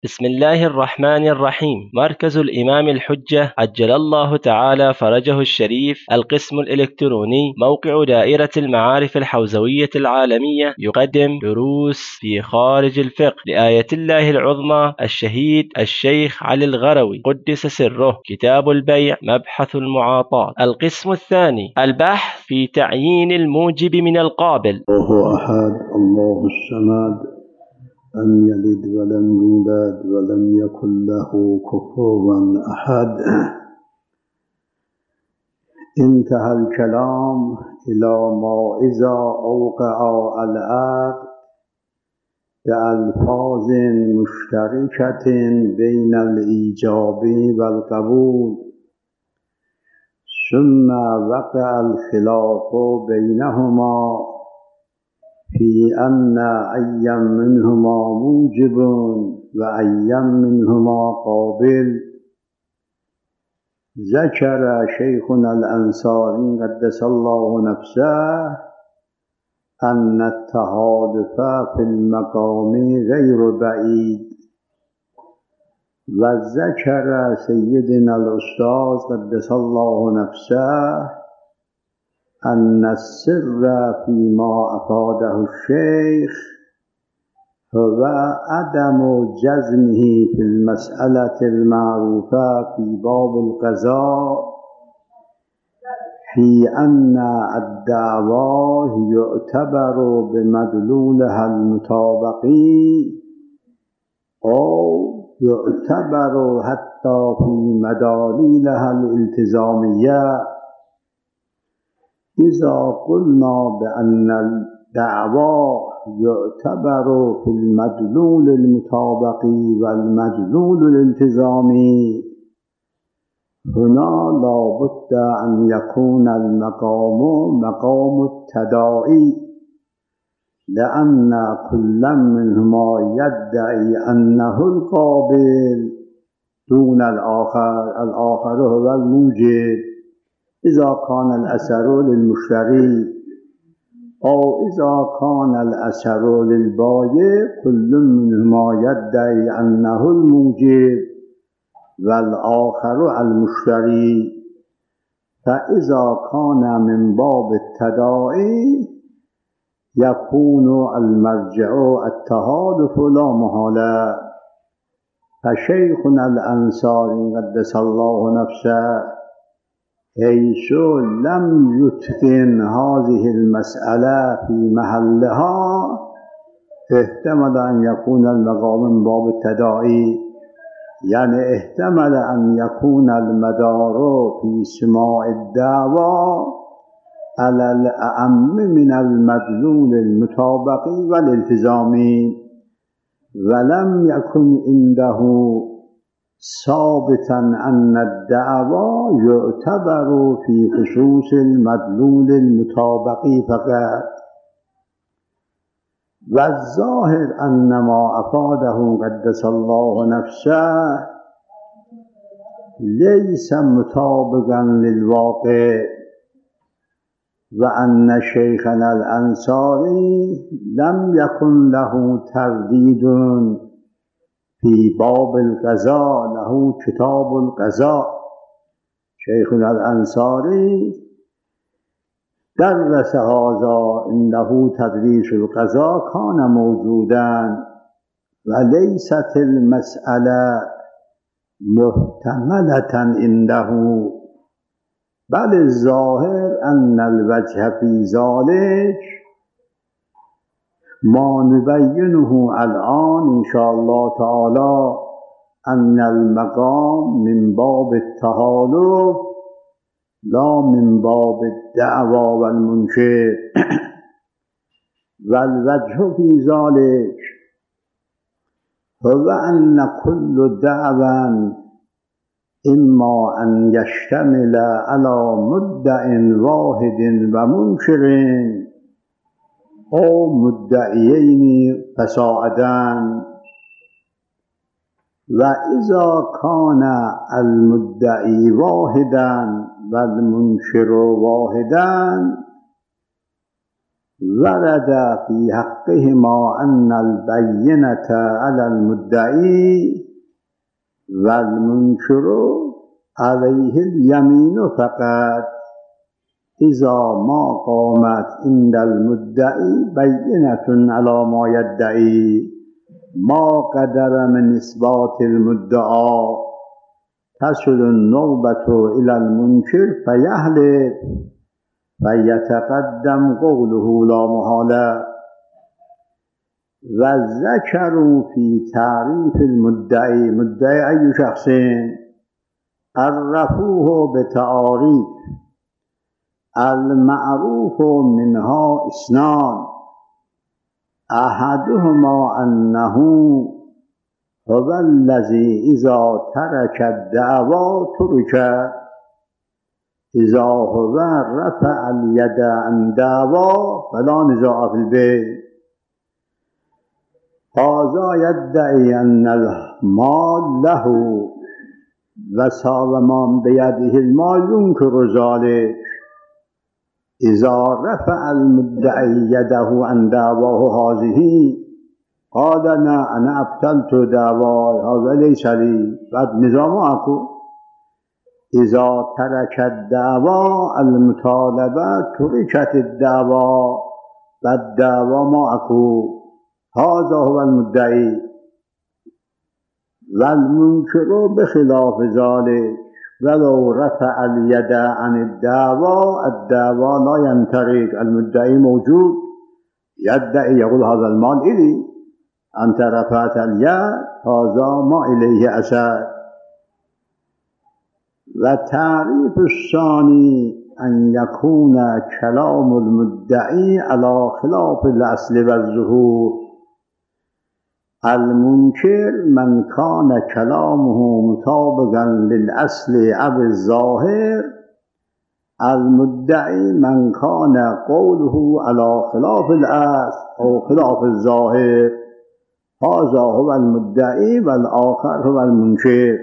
بسم الله الرحمن الرحيم. مركز الإمام الحجة عجل الله تعالى فرجه الشريف، القسم الإلكتروني، موقع دائرة المعارف الحوزوية العالمية، يقدم دروس في خارج الفقه لآية الله العظمى الشهيد الشيخ علي الغروي قدس سره، كتاب البيع، مبحث المعاطاة. القسم الثاني، البحث في تعيين الموجب من القابل. الله أحد الله الصمد لم يلد ولم يولد ولم يكن له كفوا أحد. انتهى الكلام إلى ما إذا أوقع العقد بألفاظ مشتركة بين الإيجاب والقبول، ثم وقع الخلاف بينهما في أن أي منهما موجب وأي منهما قابل. ذكر شيخنا الأنصاري قدس الله نفسه أن التحالف في المقام غير بعيد، وذكر سيدنا الأستاذ قدس الله نفسه أن السر فيما أفاده الشيخ هو عدم جزمه في المسألة المعروفة في باب القضاء في أن الدعوى يعتبر بمدلولها المطابقي أو يعتبر حتى في مداليلها الالتزامية. إذا قلنا بأن الدعوى يعتبر في المدلول المطابقي والمدلول الالتزامي، هنا لا بد أن يكون المقام مقام التداعي، لأن كل منهما يدعي أنه القابل دون الآخر هو الموجب. إذا كان الأثر للمشتري أو إذا كان الأثر للبائع، كل منهما يدعي أنه الموجب والآخر المشتري. فإذا كان من باب التداعي يكون المرجع التحالف لا محالة. فشيخنا الأنصاري قدس الله نفسه حيث لم يتقن هذه المسألة في محلها احتمل أن يكون المقام من باب التداعي، يعني احتمل أن يكون المدار في سماع الدعوى على الأعم من المدلول المطابقي والالتزامي، ولم يكن عنده ثابتا أن الدعوى يعتبر في خصوص المدلول المطابقي فقط. والظاهر أن ما أفاده قدس الله نفسه ليس مطابقا للواقع، وأن شيخنا الأنصاري لم يكن له ترديد في باب القضاء، له كتاب القضاء. شيخنا الأنصاري درس هذا، عنده تدريس القضاء كان موجودا، وليست المسألة محتملة عنده، بل الظاهر أن الوجه في ذلك ما نبينه الآن إن شاء الله تعالى، أن المقام من باب التحالف لا من باب الدعوى والمنكر. والوجه في ذلك هو أن كل دعوى إما أن يشتمل على مدع واحد ومنكر أو مدعيين فساعدا. وإذا كان المدعي واحدا والمنكر واحدا ورد في حق حقهما أن البينة على المدعي والمنكر عليه اليمين فقط إذا ما قامت عند المدعي بينة على ما يدعي ما قدر من إثبات المدعى تصل النوبة إلى المنكر فيحلف فيتقدم قوله لا محالة. وذكروا في تعريف المدعي مدعي أي شخص عرفوه بتعاريف المعروف منها اثنان أحدهما أنه هو الذي إذا ترك الدعوى ترك إذا هو رفع اليد عن دعوى فلا نزاع في البيت. هذا يدعي أن المال له وسالمان بيده المال ينكر ذلك. إذا رفع المدعي يده عن دعواه هذه قال أنا أبطلت دعواي هذا ليس لي بعد نظام أكو. إذا ترك الدعوى المطالبة تركت الدعوى والدعوى ما أكو. هذا هو المدعي. والمنكر بخلاف ذلك ولو رفع اليد عن الدعوى الدعوى لا ينترك. المدعي موجود يدعي يقول هذا المال إلي أنت رفعت اليد هذا ما إليه أثر. وتعريف الثاني أن يكون كلام المدعي على خلاف الأصل والظهور. المنكر من كان كلامه مطابقا للأصل أو الظاهر. المدعي من كان قوله على خلاف الأصل أو خلاف الظاهر. هذا هو المدعي والآخر هو المنكر.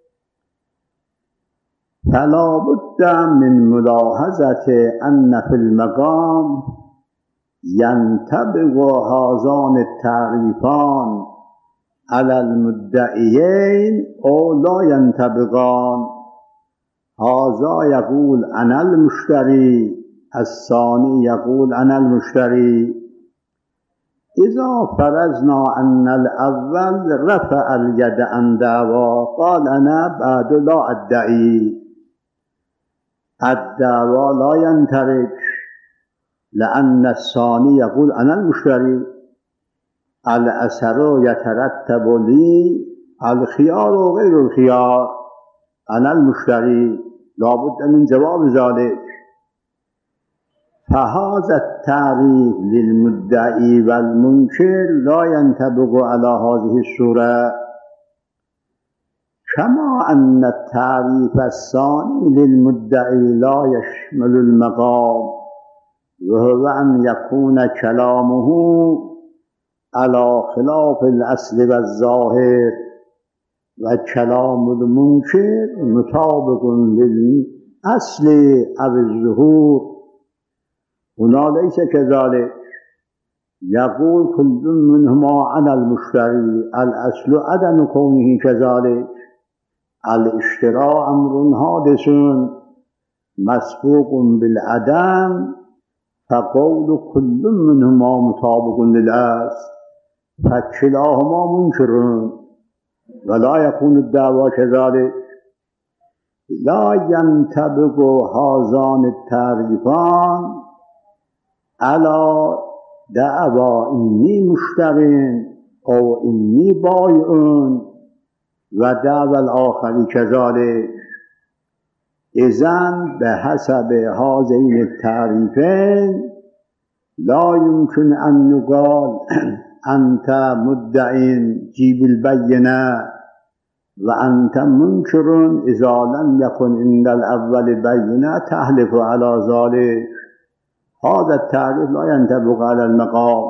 فلا بد من ملاحظة أن في المقام ينطبق هذان التعريفان على المدعيين أو لا ينطبقان. هذا يقول أنا المشتري الثاني يقول أنا المشتري. إذا فرضنا أن الأول رفع اليد عن دعوى قال أنا بعد لا أدعي الدعوى لا ينترك لأن الثاني يقول أنا المشتري. الأثر يترتب لي الخيار وغير الخيار. أنا المشتري لا بد من جواب ذلك. فهذا التعريف للمدعي والمنكر لا ينطبق على هذه الصورة. كما أن التعريف الثاني للمدعي لا يشمل المقام وهو أن يكون كلامه على خلاف الأصل والظاهر وكلام المنكر مطابق للأصل أو الظهور. هنا ليس كذلك. يقول كل منهما أنا المشتري الأصل عدم كونه كذلك. الاشتراء أمر حادث مسبوق بالعدم فقول كل منهما مطابق للأصل فكلاهما منكر ولا يكون الدعوى كذلك. لا ينطبق هذان التعريفان على دعوى إني مشتر أو إني بائع ودعوى الآخر كذلك. إذن بحسب هذين التعريفين لا يمكن أن يقال أنت مدع جيب البينة وأنت منكر إذا لم يكن عند الأول بينة تحلف على ذلك. هذا التعريف لا ينطبق على المقام.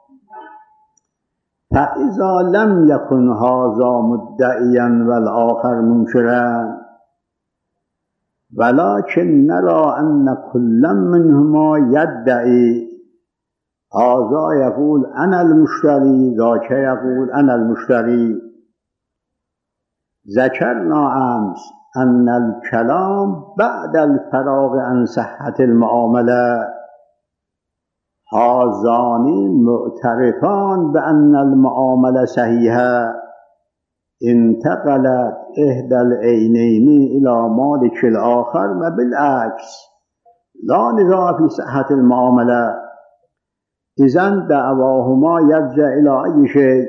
فإذا لم يكن هذا مدعيا والآخر منكرا ولكن نرى أن كل منهما يدعي هذا يقول أنا المشتري، ذاك يقول أنا المشتري. ذكرنا أمس أن الكلام بعد الفراغ عن صحة المعاملة. هذان معترفان بأن المعاملة صحيحة. انتقلت إحدى العينين إلى مالك الآخر وبالعكس، لا نزاع في صحة المعاملة. إذن دعواهما يرجع إلى أي شيء؟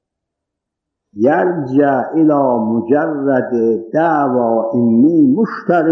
يرجع إلى مجرد دعوى إني مشتر،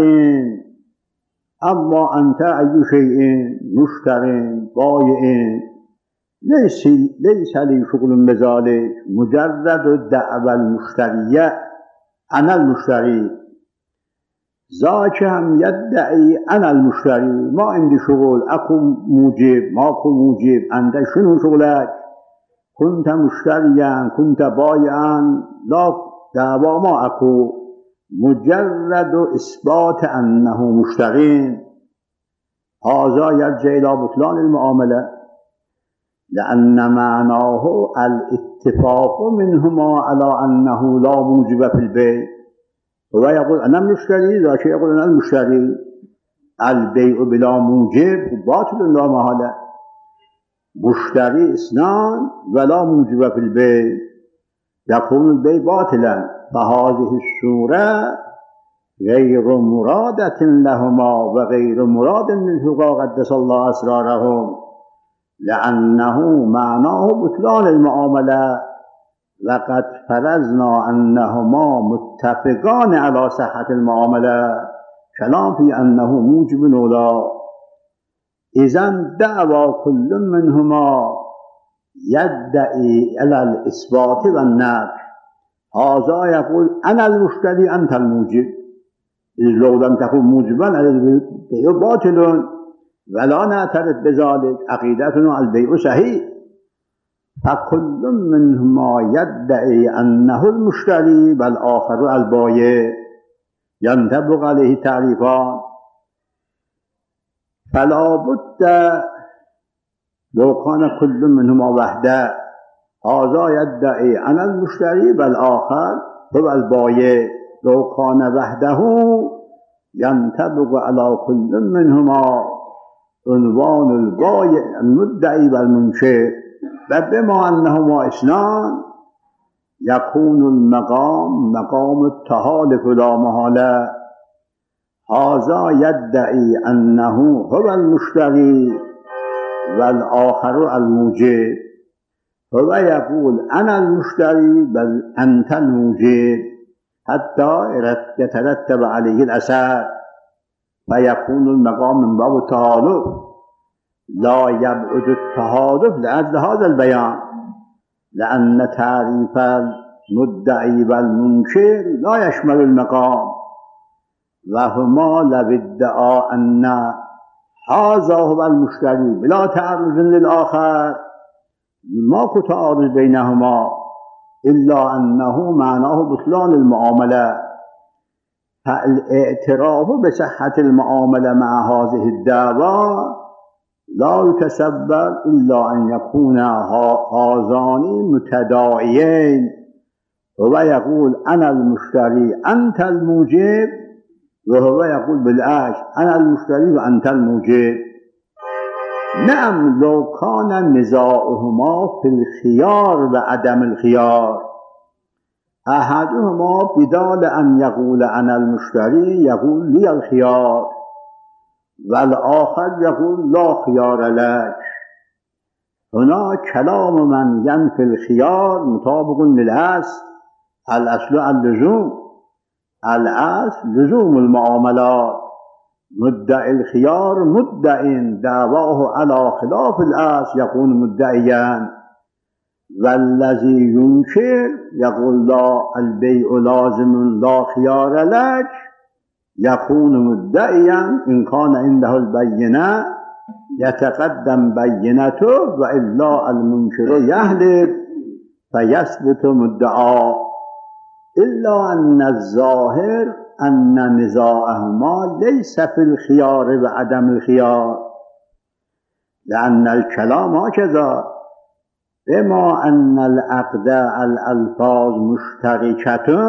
أما أنت أي شيء؟ مشتر بائع، ليس لي شغل بذلك. مجرد الدعوى المشترية أنا المشتري. ذاك هم يدعي أنا المشتري، ما عندي شغل، أكو موجب ماكو موجب، أنت شنو شغلك؟ كنت مشتريا كنت بائعا، لا دعوى ما أكو، مجرد إثبات أنه مشترين. هذا يرجع إلى بطلان المعاملة، لأن معناه الاتفاق منهما على أنه لا موجب في البيع. هو يقول أنا المشتري، ذاك يقول أنا المشتري. البيع بلا موجب باطل لا محالة. مشتري اثنان ولا موجب في البيع، يكون البيع باطلا. فهذه الصورة غير مرادة لهما وغير مراد للفقهاء قدس الله أسرارهم، لأنه معناه بطلان المعاملة. لقد فرضنا أنهما متفقان على صحة المعاملة، كلام في أنه موجب ولا. إذن دعوى كل منهما يدعي على الإثبات والنفي. هذا يقول أنا المشتري أنت الموجب، إذ لو لم تكن موجبا البيع باطل، ولا نعترف بذلك، عقيدتنا البيع صحيح. فكل منهما يدعي أنه المشتري والآخر البائع، ينطبق عليه تعريفان. فلا بد لو كان كل منهما وحده، هذا يدعي أنا المشتري والآخر هو البائع، لو كان وحده ينطبق على كل منهما عنوان البائع المدعي والمنكر. وبما أنهما اثنان يكون المقام مقام التحالف لا محالة. هذا يدعي أنه هو المشتري والآخر الموجب، هو يقول أنا المشتري بل أنت الموجب، حتى يترتب عليه الأثر، فيكون المقام من باب التحالف. لا يبعد التحالف لأجل هذا البيان، لأن تعريف المدعي والمنكر لا يشمل المقام، وهما لو ادعى أن هذا هو المشتري بلا تعرض للآخر ماكو تعارض بينهما، إلا أنه معناه بطلان المعاملة. فالاعتراف بصحة المعاملة مع هذه الدعوى لا يتصور إلا أن يكون هذان متداعيين. هو يقول أنا المشتري أنت الموجب، وهو يقول بالعكس أنا المشتري وأنت الموجب. نعم لو كان نزاعهما في الخيار وعدم الخيار، أحدهما بدال أن يقول أنا المشتري يقول لي الخيار، والآخر يقول لا خيار لك، هنا كلام من ينفي الخيار مطابق للأصل. الأصل اللزوم، الأصل لزوم المعاملات. مدعي الخيار مدع دعواه على خلاف الأصل يكون مدعيا، والذي ينكر يقول لا البيع لازم لا خيار لك يكون مدعيا. إن كان عنده البينة يتقدم بينته، وإلا المنكر يهلك فيثبت مدعاه. إلا أن الظاهر أن نزاعهما ليس في الخيار وعدم الخيار، لأن الكلام هكذا بما أن العقد الألفاظ مشتركة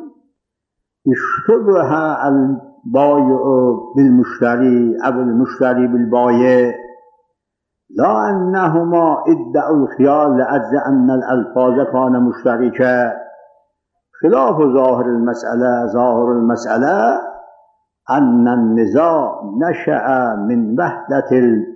اشتبه البائع بالمشتري أو المشتري بالبائع، لا أنهما ادعوا الخيار لأجل أن الألفاظ كان مشتركة، خلاف ظاهر المسألة. ظاهر المسألة أن النزاع نشأ من وحدة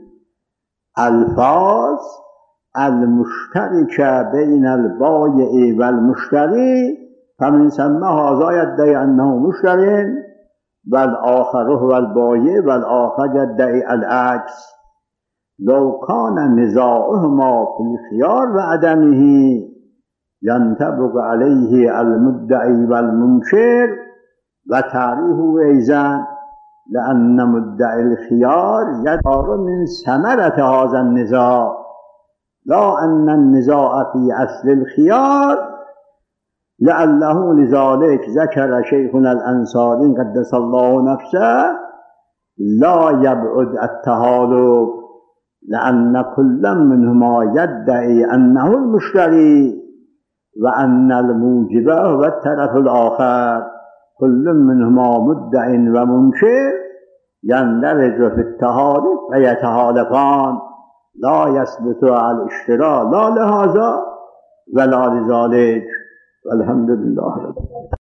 الألفاظ المشتركة بين البائع والمشتري، فمن ثم هذا يدعي أنه مشتري والآخر هو البائع والآخر يدعي العكس. لو كان نزاعهما في الخيار وعدمه ينطبق عليه المدعي والمنكر وتعريفه أيضا، لأن مدعي الخيار يدار من ثمرة هذا النزاع، لا أن النزاع في أصل الخيار. لعله لذلك ذكر شيخنا الأنصاري قدس الله نفسه لا يبعد التحالف، لأن كل منهما يدعي أنه المشتري وأن الموجب هو الطرف الآخر، كل منهما مدع ومنكر يندرج في التحالف ويتحالفان، لا يثبت على الاشتراك لا لهذا ولا لذلك. والحمد لله رب العالمين.